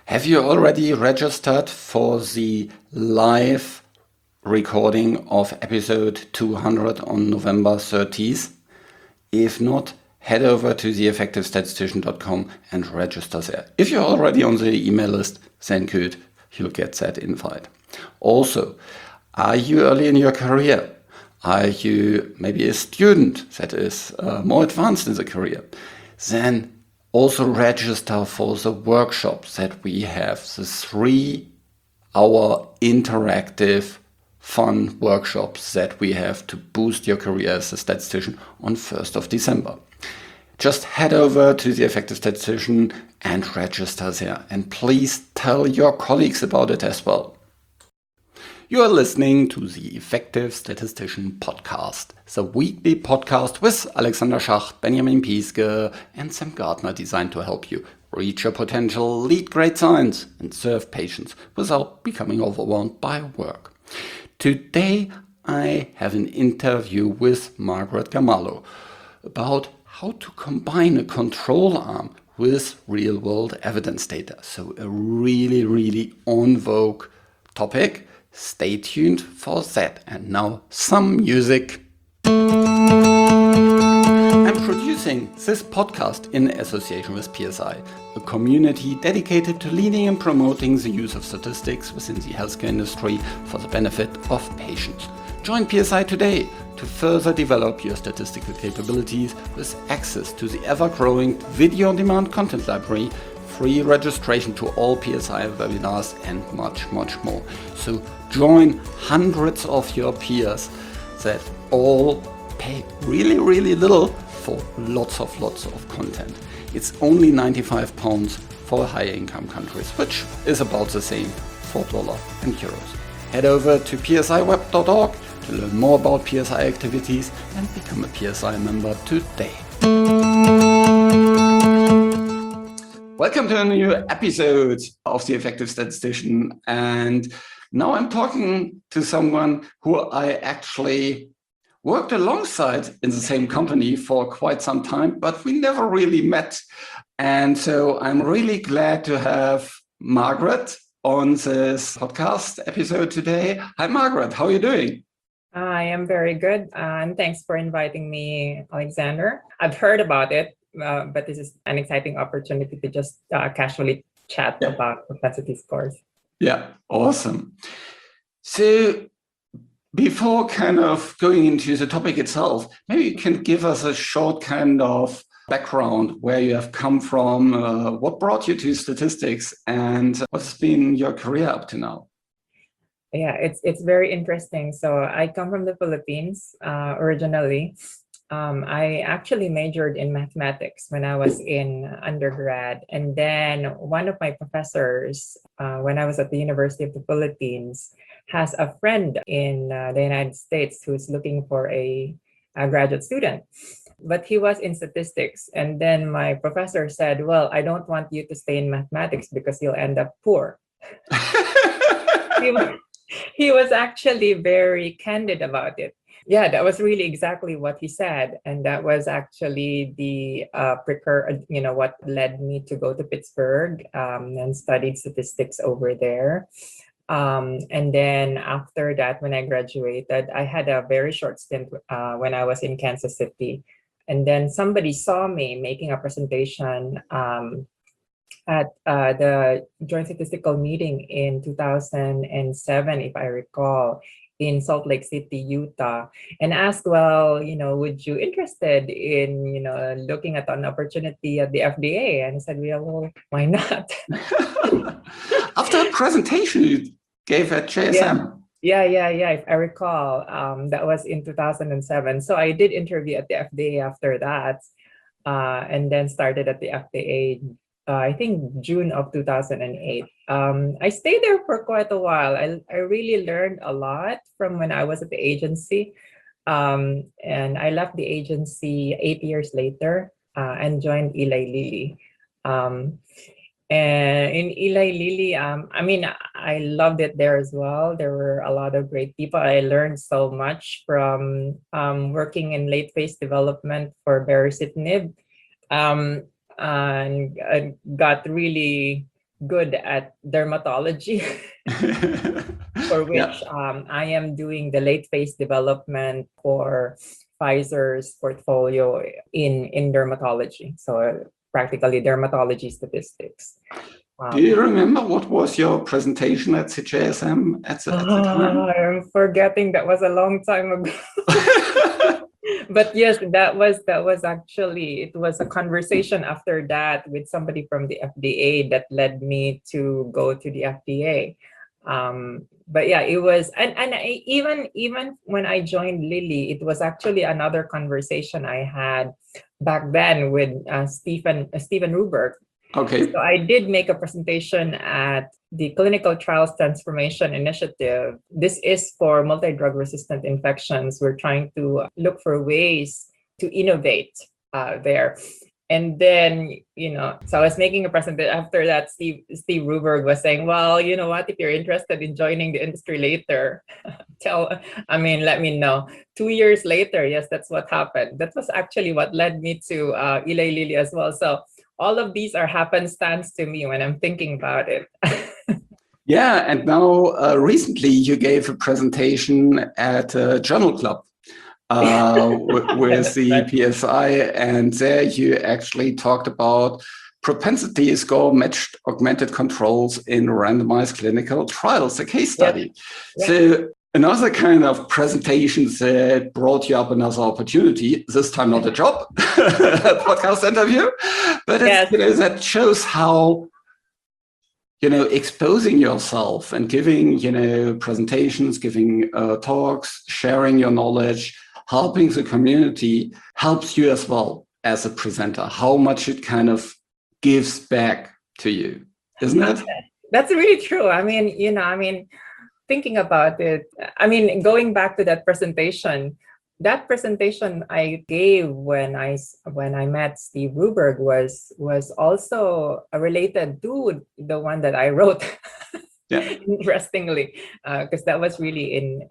Have you already registered for the live recording of episode 200 on November 30th? If not, head over to theeffectivestatistician.com and register there. If you're already on the email list, then good, you'll get that invite. Also, are you early in your career? Are you maybe a student that is more advanced in the career? Then also register for the workshops that we have, the 3-hour interactive fun workshops that we have to boost your career as a statistician on 1st of December. Just head over to the Effective Statistician and register there. And please tell your colleagues about it as well. You are listening to the Effective Statistician podcast, the weekly podcast with Alexander Schacht, Benjamin Pieske, and Sam Gardner, designed to help you reach your potential, lead great science, and serve patients without becoming overwhelmed by work. Today, I have an interview with Margaret Gamallo about how to combine a control arm with real-world evidence data. So a really on vogue topic. Stay tuned for that. And now some music. I'm producing this podcast in association with PSI, a community dedicated to leading and promoting the use of statistics within the healthcare industry for the benefit of patients. Join PSI today to further develop your statistical capabilities with access to the ever-growing video-on-demand content library, free registration to all PSI webinars, and much more. So join hundreds of your peers that all pay really little for lots of content. It's only £95 for higher income countries, which is about the same for dollar and euros. Head over to psiweb.org to learn more about PSI activities and become a PSI member today. Welcome to a new episode of The Effective Statistician. And now I'm talking to someone who I actually worked alongside in the same company for quite some time, but we never really met. And so I'm really glad to have Margaret on this podcast episode today. Hi, Margaret. How are you doing? I am very good. And thanks for inviting me, Alexander. I've heard about it. But this is an exciting opportunity to just casually chat about propensity scores. Yeah, awesome. So before kind of going into the topic itself, maybe you can give us a short kind of background where you have come from, what brought you to statistics, and what's been your career up to now? Yeah, it's very interesting. So I come from the Philippines originally. I actually majored in mathematics when I was in undergrad. And then one of my professors, when I was at the University of the Philippines, has a friend in the United States who's looking for a graduate student. But he was in statistics. And then my professor said, well, I don't want you to stay in mathematics because you'll end up poor. He was actually very candid about it. Yeah, that was really exactly what he said. And that was actually the what led me to go to Pittsburgh and studied statistics over there. And then after that, when I graduated, I had a very short stint when I was in Kansas City. And then somebody saw me making a presentation at the Joint Statistical Meeting in 2007, if I recall, in Salt Lake City, Utah, and asked, well, would you interested in, looking at an opportunity at the FDA? And I said, well, why not? After a presentation you gave at JSM. Yeah. If I recall, that was in 2007. So I did interview at the FDA after that, and then started at the FDA I think June of 2008. I stayed there for quite a while. I really learned a lot from when I was at the agency. And I left the agency 8 years later and joined Eli Lilly. And in Eli Lilly, I loved it there as well. There were a lot of great people. I learned so much from working in late phase development for baricitinib. And I got really good at dermatology, for which Yeah. I am doing the late phase development for Pfizer's portfolio in dermatology. So practically dermatology statistics. Do you remember what was your presentation at CJSM at the time? I'm forgetting, that was a long time ago. But yes, that was actually, it was a conversation after that with somebody from the FDA that led me to go to the FDA. But yeah, it was, and even when I joined Lilly, it was actually another conversation I had back then with Stephen Ruberg. Okay. So I did make a presentation at the Clinical Trials Transformation Initiative. This is for multi-drug resistant infections. We're trying to look for ways to innovate there. And then, so I was making a presentation. After that, Steve Ruberg was saying, well, you know what, if you're interested in joining the industry later, let me know. 2 years later, yes, that's what happened. That was actually what led me to Eli Lilly as well. So all of these are happenstance to me when I'm thinking about it. Yeah, and now recently you gave a presentation at Journal Club with the PSI, and there you actually talked about propensity score matched augmented controls in randomized clinical trials, a case study. Yep. So another kind of presentation that brought you up another opportunity, this time not a job, podcast interview, but it's, that shows how exposing yourself and giving, presentations, giving talks, sharing your knowledge, helping the community helps you as well as a presenter, how much it kind of gives back to you, isn't it? That's really true. Thinking about it, going back to that presentation I gave when I met Steve Ruberg was also related to the one that I wrote. Yeah. Interestingly, because that was really in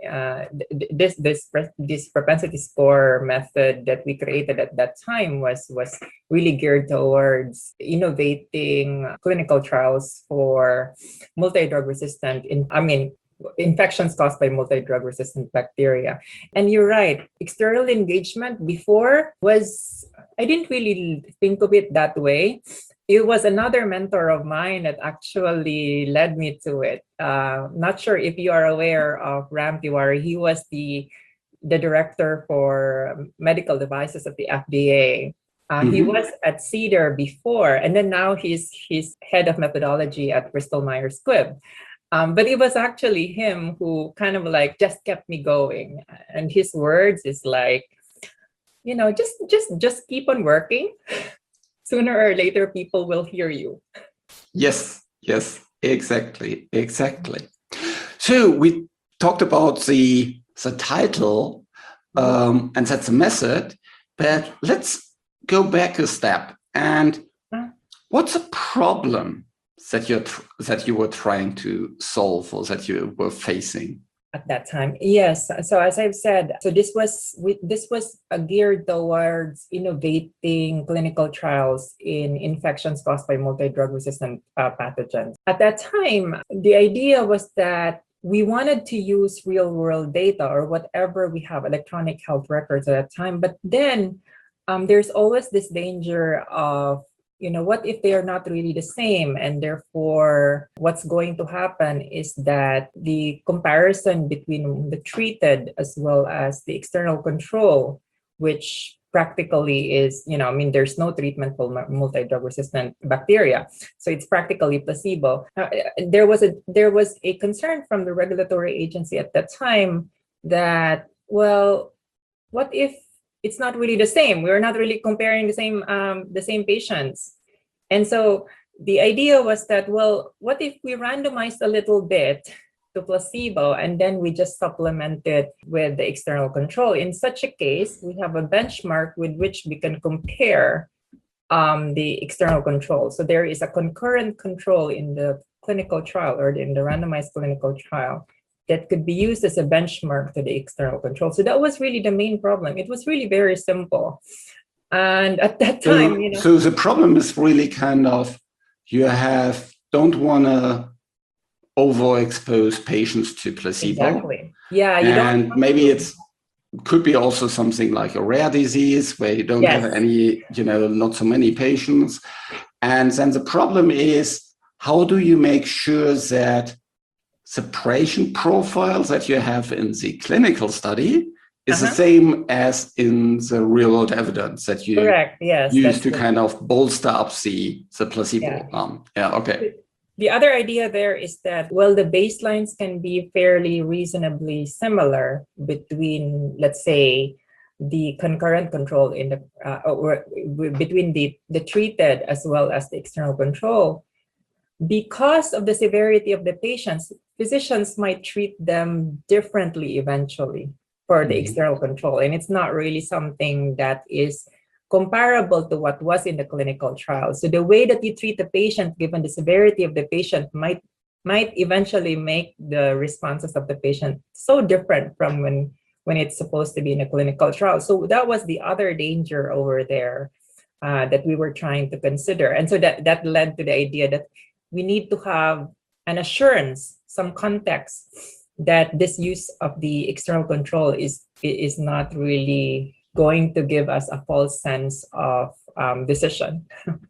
this propensity score method that we created at that time was really geared towards innovating clinical trials for multi-drug resistant infections caused by multi-drug resistant bacteria. And you're right, external engagement before I didn't really think of it that way. It was another mentor of mine that actually led me to it. Not sure if you are aware of Ram Tiwari. He was the director for medical devices at the FDA. He was at CDER before, and then now he's head of methodology at Bristol Myers Squibb. But it was actually him who kind of just kept me going. And his words is just keep on working. Sooner or later, people will hear you. Yes, exactly. So we talked about the title, and that's a method, but let's go back a step. And what's a problem that you were trying to solve or that you were facing at that time? Yes. So as I've said, so this was geared towards innovating clinical trials in infections caused by multi-drug resistant pathogens. At that time, the idea was that we wanted to use real world data or whatever we have, electronic health records at that time. But then there's always this danger of what if they are not really the same? And therefore, what's going to happen is that the comparison between the treated as well as the external control, which practically is, there's no treatment for multi-drug resistant bacteria. So it's practically placebo. There was a concern from the regulatory agency at that time that, well, what if it's not really the same? We're not really comparing the same patients. And so the idea was that, well, what if we randomized a little bit to placebo and then we just supplement it with the external control? In such a case, we have a benchmark with which we can compare the external control. So there is a concurrent control in the clinical trial or in the randomized clinical trial that could be used as a benchmark to the external control. So that was really the main problem. It was really very simple. And at that time, So the problem is really kind of you have don't want to overexpose patients to placebo. Exactly. Yeah, you don't. And maybe it's could be also something like a rare disease where you don't Yes. have any, not so many patients. And then the problem is, how do you make sure that separation profiles that you have in the clinical study is the same as in the real world evidence that you Correct. Yes, use to kind of bolster up the placebo Yeah. arm? Yeah, okay. The other idea there is that, well, the baselines can be fairly reasonably similar between, let's say, the concurrent control in the or between the treated as well as the external control. Because of the severity of the patients, physicians might treat them differently eventually for the external control. And it's not really something that is comparable to what was in the clinical trial. So the way that you treat the patient, given the severity of the patient, might eventually make the responses of the patient so different from when it's supposed to be in a clinical trial. So that was the other danger over there that we were trying to consider. And so that led to the idea that we need to have an assurance, some context, that this use of the external control is not really going to give us a false sense of decision,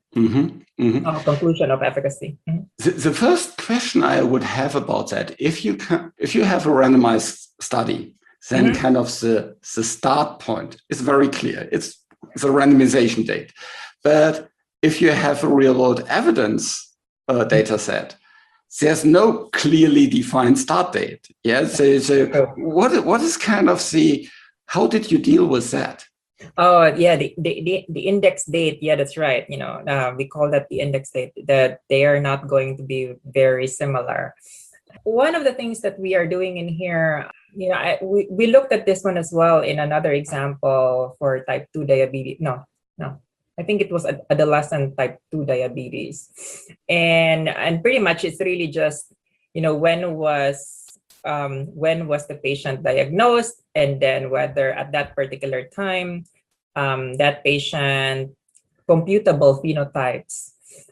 conclusion of efficacy. The first question I would have about that, if you have a randomized study, then kind of the start point is very clear. It's a randomization date. But if you have a real world evidence data set, there's no clearly defined start date. Yeah. So what is kind of how did you deal with that? Oh, yeah, the index date. Yeah, that's right. We call that the index date, that they are not going to be very similar. One of the things that we are doing in here, we looked at this one as well in another example for type 2 diabetes. No. I think it was adolescent type 2 diabetes. And pretty much it's really just, when was the patient diagnosed, and then whether at that particular time that patient computable phenotypes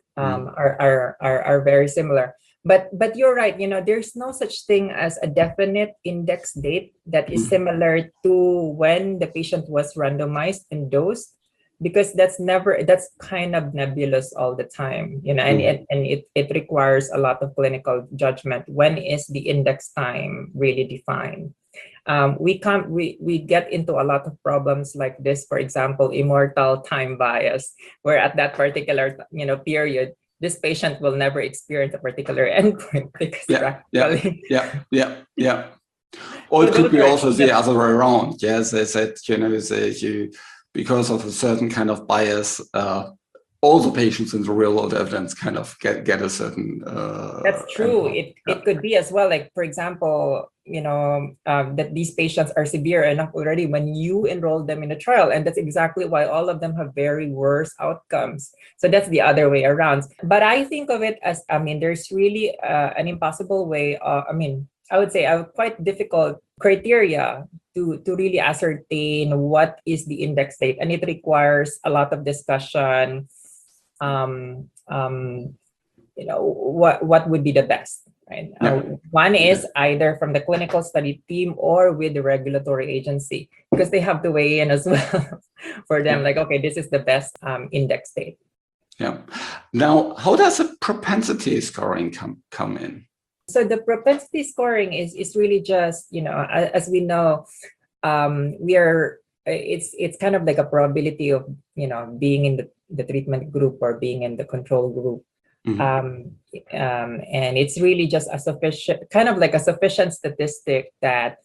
are very similar. But you're right, there's no such thing as a definite index date that is similar to when the patient was randomized and dosed, because that's kind of nebulous all the time, and it requires a lot of clinical judgment. When is the index time really defined? We get into a lot of problems like this. For example, immortal time bias, where at that particular period, this patient will never experience a particular endpoint because Or it could be also the other way around. Yes, they said because of a certain kind of bias, all the patients in the real world evidence kind of get a certain. That's true. It could be as well. Like, for example, that these patients are severe enough already when you enroll them in a trial, and that's exactly why all of them have very worse outcomes. So that's the other way around. But I think of it as, there's really an impossible way. I would say a quite difficult criteria to really ascertain what is the index date, and it requires a lot of discussion. What would be the best, right? One is either from the clinical study team or with the regulatory agency, because they have to weigh in as well for them. Like, okay, this is the best index date. Yeah. Now, how does the propensity scoring come in? So the propensity scoring is really just, as we know, it's kind of like a probability of, being in the treatment group or being in the control group. And it's really just a sufficient statistic that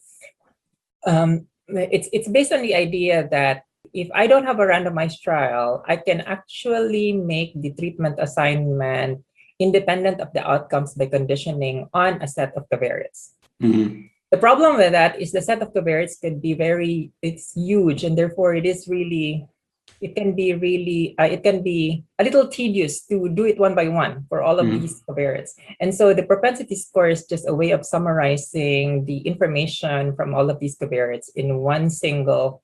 it's based on the idea that if I don't have a randomized trial, I can actually make the treatment assignment independent of the outcomes by conditioning on a set of covariates. The problem with that is the set of covariates could be it's huge, and therefore it can be a little tedious to do it one by one for all of these covariates. And so the propensity score is just a way of summarizing the information from all of these covariates in one single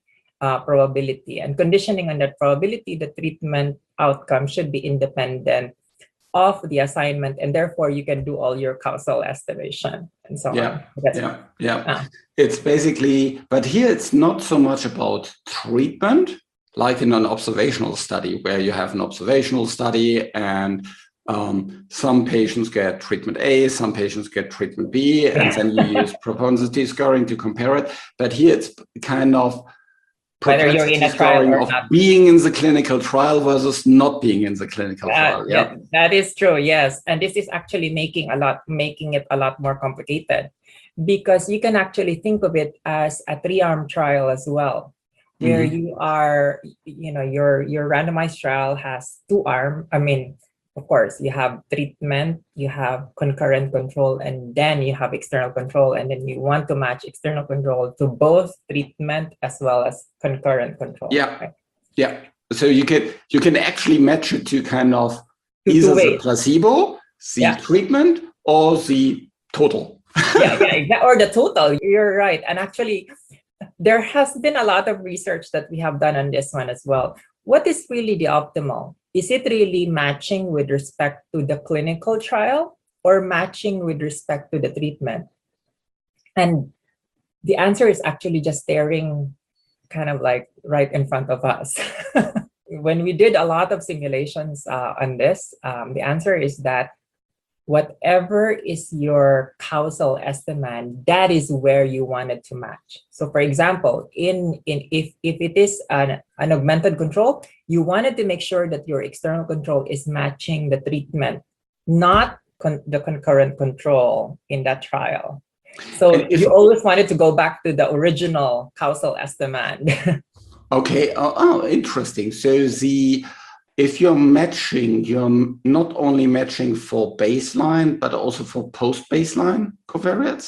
probability, and conditioning on that probability, the treatment outcome should be independent of the assignment, and therefore you can do all your causal estimation and so on. It's basically, but here it's not so much about treatment, like in an observational study where you have an observational study and some patients get treatment A, some patients get treatment B, and then you use propensity scoring to compare it. But here it's kind of whether you're in a trial or of not. Being in the clinical trial versus not being in the clinical trial. Yeah, that is true. Yes, and this is actually making it a lot more complicated, because you can actually think of it as a 3-arm trial as well, where you are, your randomized trial has 2-arm. I mean, of course, you have treatment, you have concurrent control, and then you have external control. And then you want to match external control to both treatment as well as concurrent control. Yeah. So you can actually match it to kind of either the placebo, the treatment, or the total. Or the total. You're right. And actually, there has been a lot of research that we have done on this one as well. What is really the optimal? Is it really matching with respect to the clinical trial or matching with respect to the treatment? And the answer is actually just staring kind of like right in front of us. When we did a lot of simulations on this, the answer is that whatever is your causal estimate, that is where you want it to match. So for example, if it is an augmented control, you wanted to make sure that your external control is matching the treatment, not the concurrent control in that trial. So you always wanted to go back to the original causal estimate. Okay. Oh, interesting. So if you're matching, you're not only matching for baseline, but also for post-baseline covariates?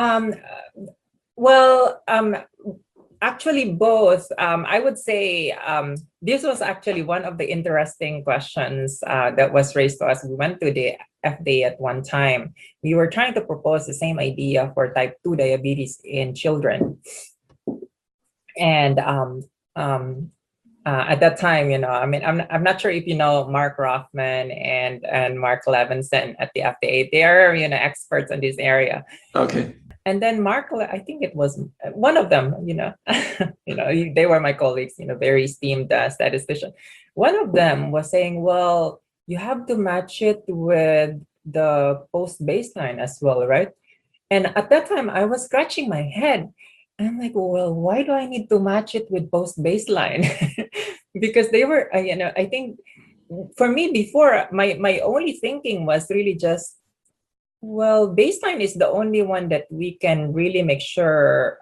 Actually both. I would say this was actually one of the interesting questions that was raised to us. We went to the FDA at one time. We were trying to propose the same idea for type 2 diabetes in children. And at that time, I'm not sure if you know Mark Rothman and Mark Levinson at the FDA. They are, experts in this area. Okay. And then Mark, I think it was one of them, they were my colleagues, very esteemed statistician. One of them was saying, well, you have to match it with the post-baseline as well, right? And at that time, I was scratching my head. I'm like, well, why do I need to match it with post-baseline? Because they were, I think for me before, my only thinking was really just, well, baseline is the only one that we can really make sure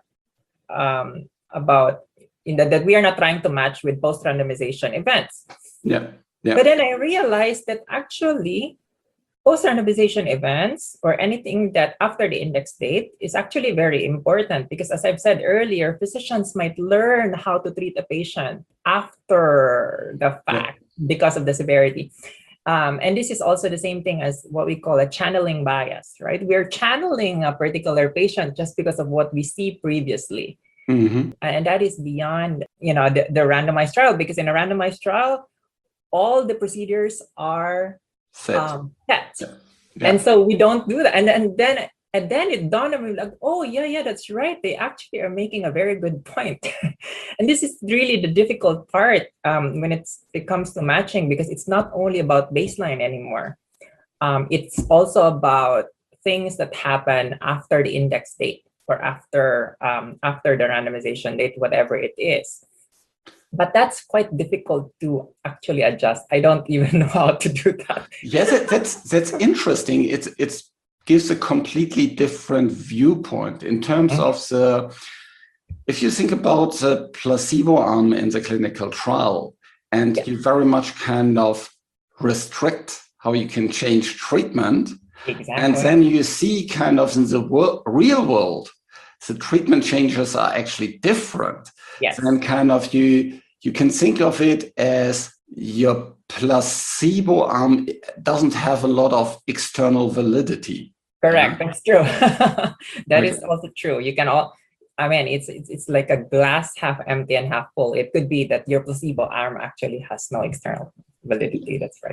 about, that we are not trying to match with post-randomization events. Yeah. But then I realized that actually post-randomization events or anything that after the index date is actually very important, because as I've said earlier, physicians might learn how to treat a patient after the fact because of the severity. And this is also the same thing as what we call a channeling bias, right? We're channeling a particular patient just because of what we see previously. And that is beyond, the randomized trial, because in a randomized trial, all the procedures are set. And so we don't do that. And then it dawned on me like, oh yeah, that's right. They actually are making a very good point. And this is really the difficult part when it comes to matching, because it's not only about baseline anymore. It's also about things that happen after the index date or after the randomization date, whatever it is. But that's quite difficult to actually adjust. I don't even know how to do that. Yes, that's interesting. It gives a completely different viewpoint in terms of if you think about the placebo arm in the clinical trial, and you very much kind of restrict how you can change treatment. Exactly. And then you see kind of in the real world, the treatment changes are actually different. Yes. Then kind of you can think of it as your placebo arm doesn't have a lot of external validity. Correct. That's true. That is also true. You can it's like a glass half empty and half full. It could be that your placebo arm actually has no external validity. That's right.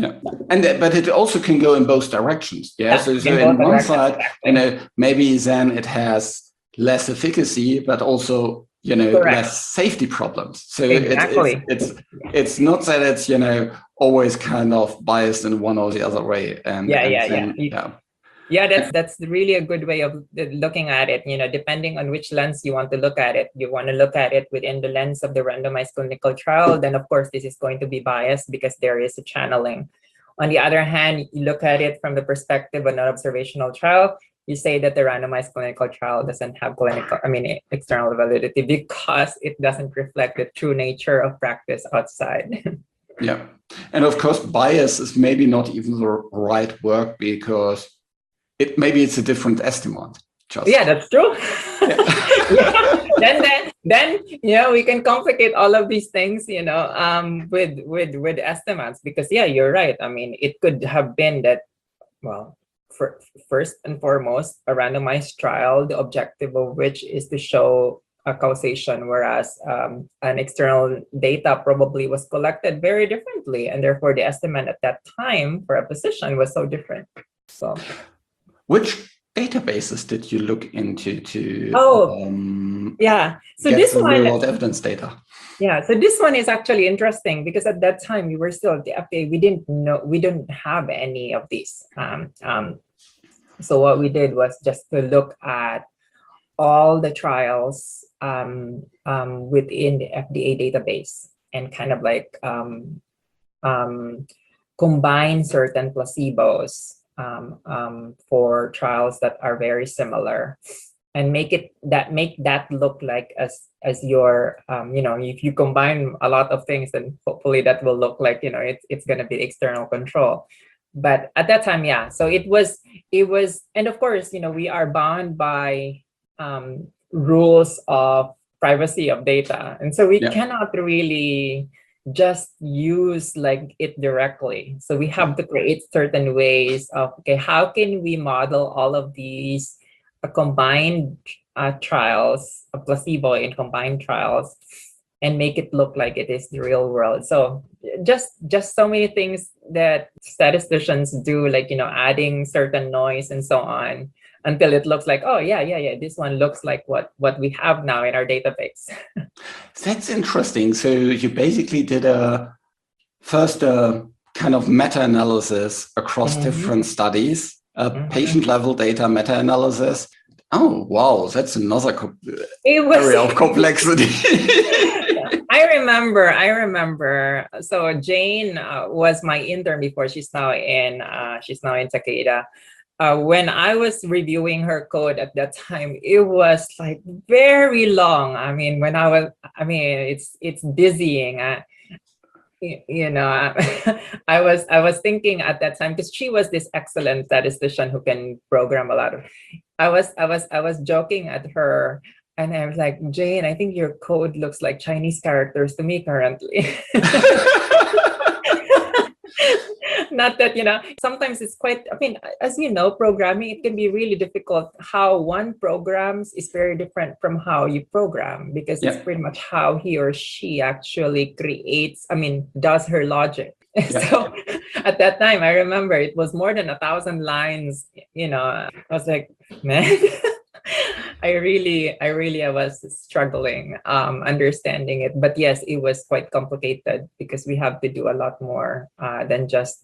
Yeah, but it also can go in both directions. Yeah, so in one side, exactly. Maybe then it has less efficacy, but also less safety problems. So exactly. it's not that it's always kind of biased in one or the other way. And yeah, that's really a good way of looking at it. Depending on which lens you want to look at it. You want to look at it within the lens of the randomized clinical trial, then of course this is going to be biased because there is a channeling. On the other hand, you look at it from the perspective of an observational trial, you say that the randomized clinical trial doesn't have external validity because it doesn't reflect the true nature of practice outside. Yeah, and of course bias is maybe not even the right word, because maybe it's a different estimate. Yeah, that's true. Then we can complicate all of these things, with estimates, because you're right. It could have been that, well, first and foremost, a randomized trial, the objective of which is to show a causation, whereas an external data probably was collected very differently, and therefore the estimate at that time for a position was so different. So, which databases did you look into to so get the real world evidence data? Yeah, so this one is actually interesting because at that time we were still at the FDA. We didn't have any of these. So what we did was just to look at all the trials within the FDA database and kind of like combine certain placebos for trials that are very similar, and make that look like as your if you combine a lot of things, then hopefully that will look like it's going to be external control. But at that time, so it was, and of course we are bound by rules of privacy of data, and so we cannot really just use like it directly. So we have to create certain ways of, okay, how can we model all of these combined trials, a placebo in combined trials, and make it look like it is the real world. So just so many things that statisticians do, like adding certain noise and so on, until it looks like, oh yeah, this one looks like what we have now in our database. That's interesting. So you basically did a kind of meta-analysis across different studies, patient level data meta-analysis. Oh wow, that's another area of complexity. I remember. So Jane was my intern before. She's now in Takeda. When I was reviewing her code at that time, it was like very long. It's dizzying. I was thinking at that time, because she was this excellent statistician who can program a lot of. I was joking at her, and I was like, Jane, I think your code looks like Chinese characters to me currently. Not that, sometimes it's quite, as programming, it can be really difficult. How one programs is very different from how you program, because it's pretty much how he or she actually creates, does her logic. So at that time, I remember it was more than 1,000 lines, I was like, man, I was struggling understanding it. But yes, it was quite complicated because we have to do a lot more than just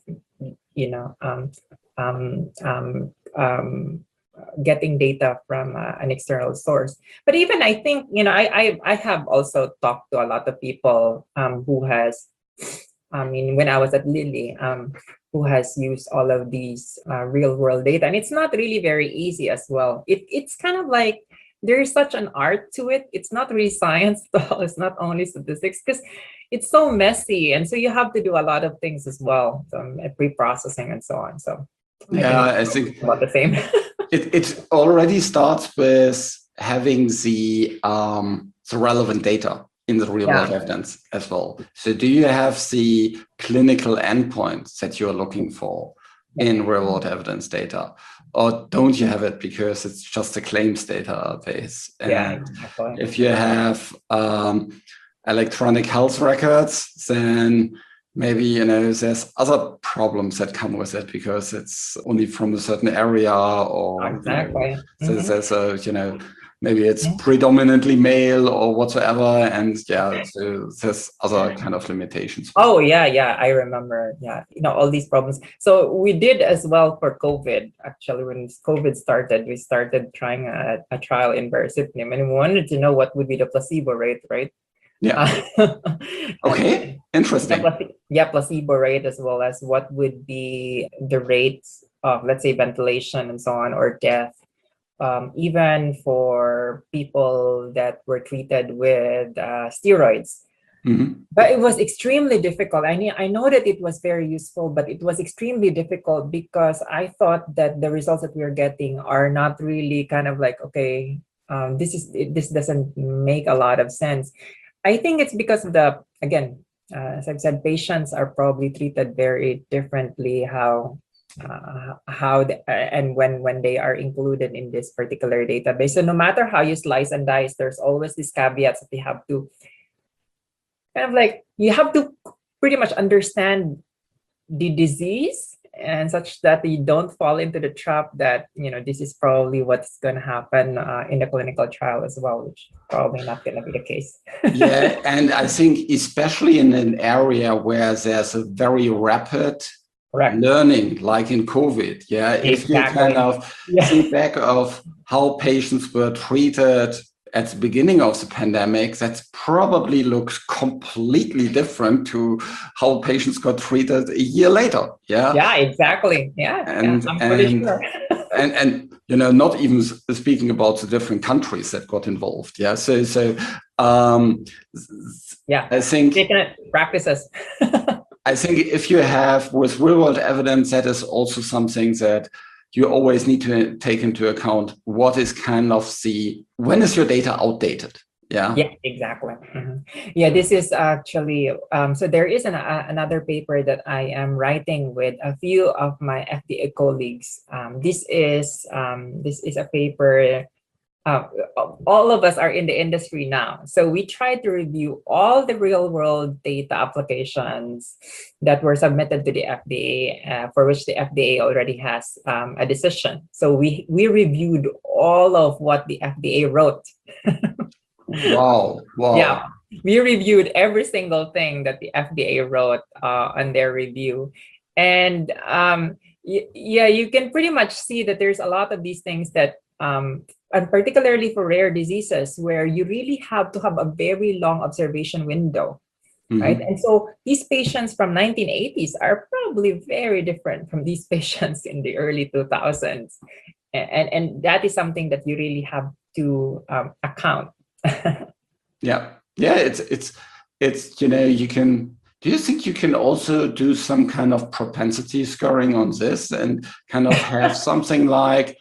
getting data from an external source. But even I think I have also talked to a lot of people who has, when I was at Lilly, who has used all of these real world data, and it's not really very easy as well. It's kind of like there's such an art to it. It's not really science at all. It's not only statistics, because it's so messy, and so you have to do a lot of things as well, pre-processing and so on. So I think about the same. it already starts with having the relevant data in the real world evidence as well. So do you have the clinical endpoints that you're looking for in real world evidence data? Or don't you have it because it's just a claims database? And if you have electronic health records, then maybe, there's other problems that come with it because it's only from a certain area, or, Exactly. there's a, maybe it's predominantly male or whatsoever. And so there's other kind of limitations. Oh, yeah, I remember. Yeah, all these problems. So we did as well for COVID. Actually, when COVID started, we started trying a trial in baricitinib, and we wanted to know what would be the placebo rate, right? Yeah. Okay. Interesting. Placebo rate, as well as what would be the rates of, let's say, ventilation and so on, or death. Even for people that were treated with steroids. But it was extremely difficult. I know that it was very useful, but it was extremely difficult because I thought that the results that we are getting are not really kind of like, okay, this doesn't make a lot of sense. I think it's because of as I've said, patients are probably treated very differently, and when they are included in this particular database. So no matter how you slice and dice, there's always these caveats that you have to pretty much understand the disease, and such that you don't fall into the trap that this is probably what's going to happen in the clinical trial as well, which probably not going to be the case. Yeah, and I think especially in an area where there's a very rapid learning, like in COVID. Yeah, if you kind of think back of how patients were treated at the beginning of the pandemic, that probably looks completely different to how patients got treated a year later. Yeah, exactly. Yeah, I'm pretty sure. and not even speaking about the different countries that got involved. Yeah, so I think taking practices. I think if you have with real-world evidence, that is also something that you always need to take into account. What is when is your data outdated? Yeah, exactly. Yeah, this is actually, so there is another paper that I am writing with a few of my FDA colleagues. This is a paper. All of us are in the industry now. So we tried to review all the real world data applications that were submitted to the FDA, for which the FDA already has a decision. So we reviewed all of what the FDA wrote. Wow. Yeah, we reviewed every single thing that the FDA wrote on their review. And you can pretty much see that there's a lot of these things that and particularly for rare diseases, where you really have to have a very long observation window, right? And so these patients from 1980s are probably very different from these patients in the early 2000s. And that is something that you really have to account. Yeah, it's you can. Do you think you can also do some kind of propensity scoring on this and kind of have something like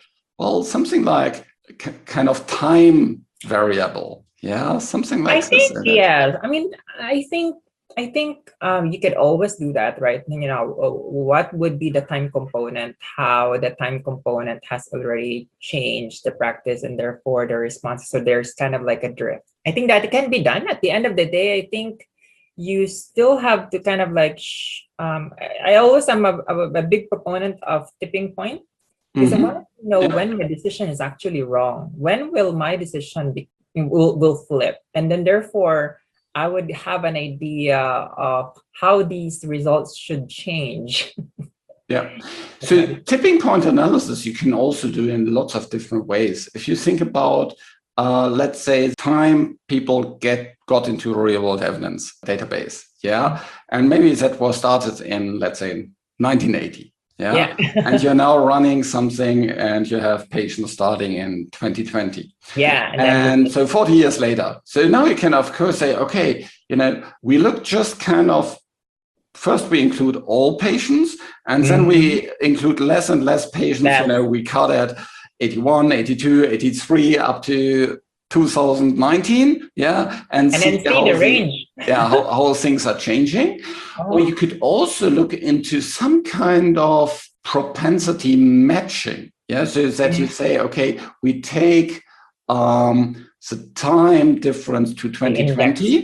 kind of time variable? Yeah, something like this. I think yes. I mean, I think you could always do that, right? What would be the time component? How the time component has already changed the practice and therefore the response. So there's kind of like a drift. I think that it can be done. At the end of the day, I think you still have to kind of like. I always am a big proponent of tipping point. Because I want to know when my decision is actually wrong. When will my decision will flip? And then therefore, I would have an idea of how these results should change. Yeah. So tipping point analysis, you can also do in lots of different ways. If you think about, let's say, time people got into a real world evidence database. Yeah. And maybe that was started in, let's say, 1980. Yeah. And you're now running something and you have patients starting in 2020. Yeah. And so 40 years later. So now you can, of course, say, okay, we look just kind of, first we include all patients and then we include less and less patients. We cut at 81, 82, 83 up to 2019. Yeah. And then see the range. How things are changing. Or you could also look into some kind of propensity matching. Yeah, so that you say, okay, we take the time difference to 2020.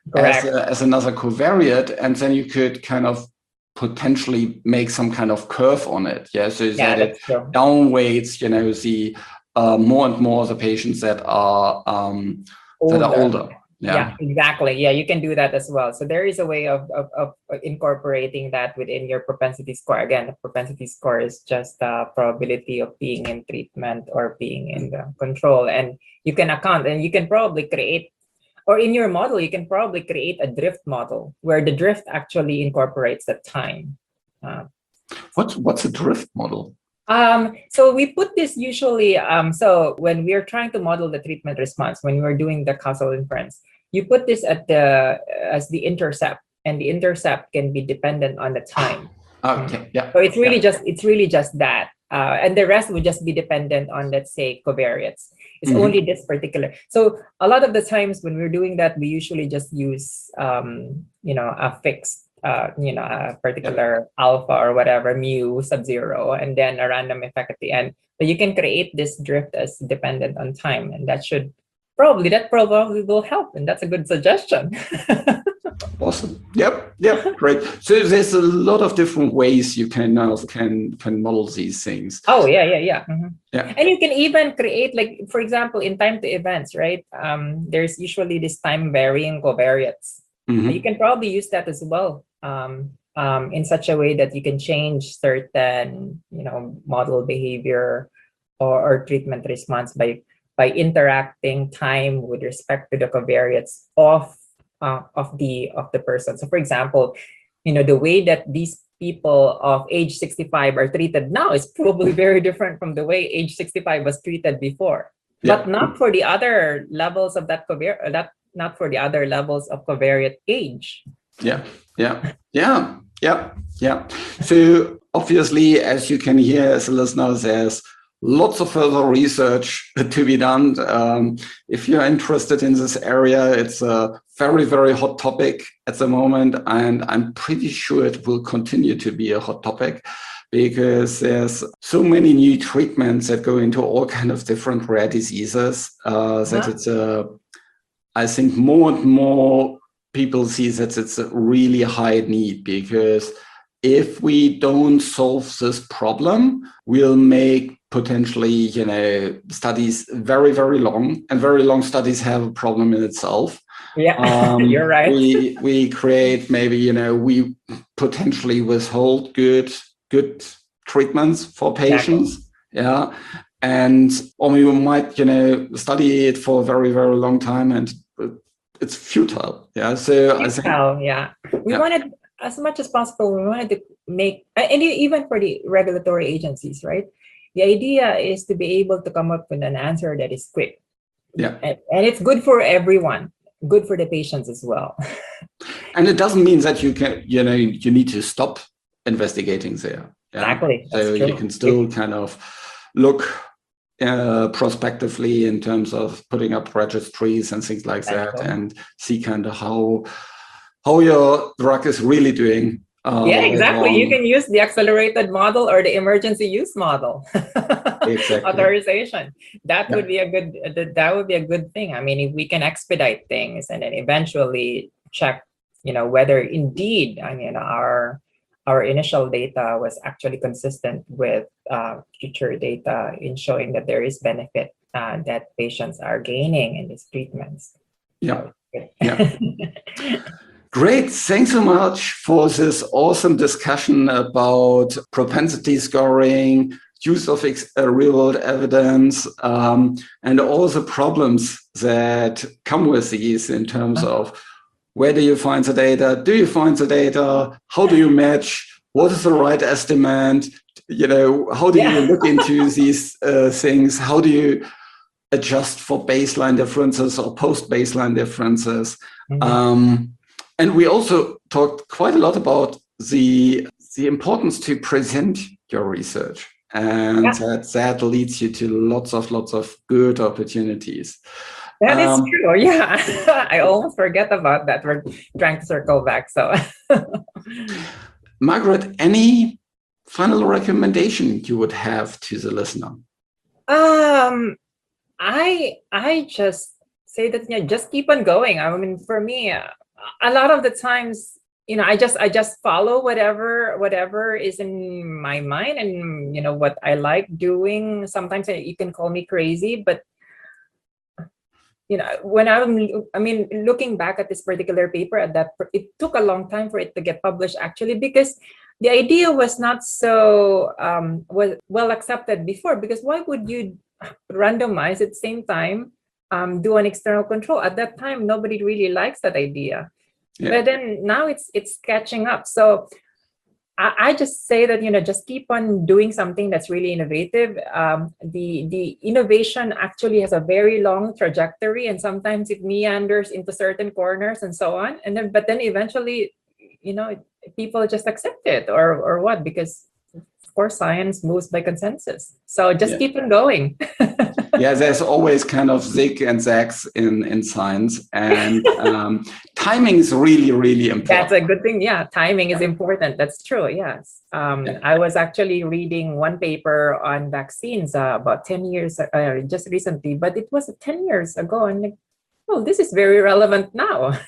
Correct. as another covariate, and then you could kind of potentially make some kind of curve on it. Yeah, so Yeah, that it that's true. downweights, the more and more the patients that are Older. older. Yeah, exactly. Yeah, you can do that as well. So there is a way of incorporating that within your propensity score. Again, the propensity score is just the probability of being in treatment or being in the control. And you can account, and you can probably create, or in your model, you can probably create a drift model where the drift actually incorporates the time. What's a drift model? So we put this usually, so when we're trying to model the treatment response, when we're doing the causal inference, you put this as the intercept, and the intercept can be dependent on the time. Okay, yeah. So it's really just that. And the rest would just be dependent on, let's say, covariates. It's only this particular. So a lot of the times when we're doing that, we usually just use, a fixed, a particular alpha or whatever, mu sub-zero, and then a random effect at the end. But you can create this drift as dependent on time, and that probably will help, and that's a good suggestion. Awesome. Yep. Great. So there's a lot of different ways you can model these things. Oh yeah. Mm-hmm. Yeah. And you can even create, like, for example, in time to events, right? There's usually this time varying covariates. Mm-hmm. You can probably use that as well, in such a way that you can change certain, model behavior or treatment response by interacting time with respect to the covariates of the person. So, for example, the way that these people of age 65 are treated now is probably very different from the way age 65 was treated before. Yeah. But not for the other levels of that covariate. Not for the other levels of covariate age. Yeah. So obviously, as you can hear as a listener, there's lots of further research to be done. If you're interested in this area, it's a very, very hot topic at the moment, and I'm pretty sure it will continue to be a hot topic because there's so many new treatments that go into all kind of different rare diseases that it's I think more and more people see that it's a really high need, because if we don't solve this problem, we'll make potentially, studies very, very long, and very long studies have a problem in itself. Yeah, you're right. We create maybe, we potentially withhold good treatments for patients. Exactly. Yeah. Or we might, study it for a very, very long time, and it's futile. Yeah. So I think, we wanted, as much as possible, we wanted to make, and even for the regulatory agencies, right? The idea is to be able to come up with an answer that is quick. Yeah. And it's good for everyone, good for the patients as well. And it doesn't mean that you can, you need to stop investigating there. Yeah? Exactly. So you can still kind of look prospectively in terms of putting up registries and things like that, and see kind of how your drug is really doing. Yeah, exactly. You can use the accelerated model or the emergency use model. Exactly. Authorization. That would be a good thing. I mean, if we can expedite things and then eventually check, whether indeed, our initial data was actually consistent with future data in showing that there is benefit that patients are gaining in these treatments. Yeah. Great. Thanks so much for this awesome discussion about propensity scoring, use of real-world evidence, and all the problems that come with these in terms of where do you find the data? Do you find the data? How do you match? What is the right estimate? How do you look into these things? How do you adjust for baseline differences or post-baseline differences? And we also talked quite a lot about the importance to present your research, and that leads you to lots of good opportunities. That is true. Yeah, I almost forget about that. We're trying to circle back. So, Margaret, any final recommendation you would have to the listener? I just say that just keep on going. I mean, for me, a lot of the times, I just follow whatever is in my mind, and what I like doing. Sometimes you can call me crazy, but when looking back at this particular paper, it took a long time for it to get published, actually, because the idea was not so well accepted before. Because why would you randomize at the same time, do an external control? At that time, nobody really likes that idea. Yeah. But then now it's catching up. So I just say that, just keep on doing something that's really innovative. The innovation actually has a very long trajectory, and sometimes it meanders into certain corners and so on. But then eventually, people just accept it, or what? Because of course, science moves by consensus. So just keep on going. Yeah, there's always kind of zig and zags in science, and timing is really, really important. That's a good thing. Yeah, timing is important. That's true. Yes. I was actually reading one paper on vaccines about 10 years, just recently, but it was 10 years ago. And like, oh, this is very relevant now.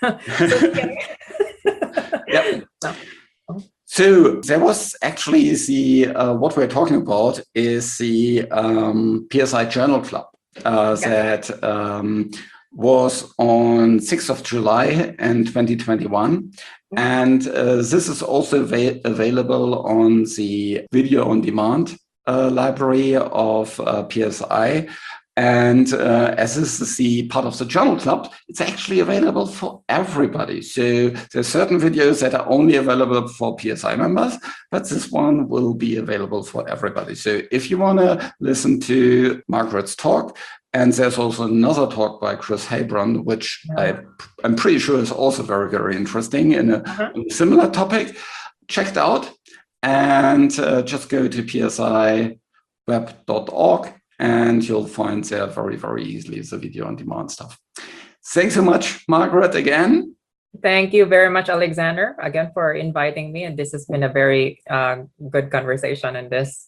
Yep. So there was actually what we're talking about is the PSI Journal Club that was on 6th of July in 2021. And this is also available on the video on demand library of PSI. And as this is the part of the journal club, it's actually available for everybody. So there's certain videos that are only available for PSI members, but this one will be available for everybody. So if you want to listen to Margaret's talk, and there's also another talk by Chris Heilbronn, which I'm pretty sure is also very, very interesting in a similar topic, check it out, and just go to psiweb.org. And you'll find there very, very easily the video on demand stuff. Thanks so much, Margaret, again. Thank you very much, Alexander, again, for inviting me. And this has been a very good conversation in this,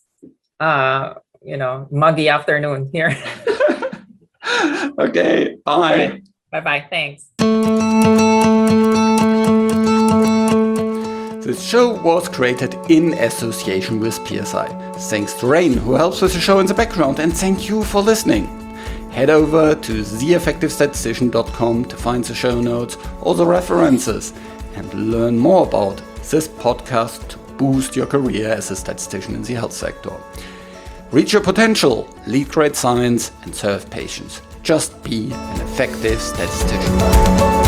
muggy afternoon here. Okay, bye. Okay. Bye-bye, thanks. This show was created in association with PSI. Thanks to Rain, who helps with the show in the background, and thank you for listening. Head over to theeffectivestatistician.com to find the show notes, all the references, and learn more about this podcast to boost your career as a statistician in the health sector. Reach your potential, lead great science, and serve patients. Just be an effective statistician.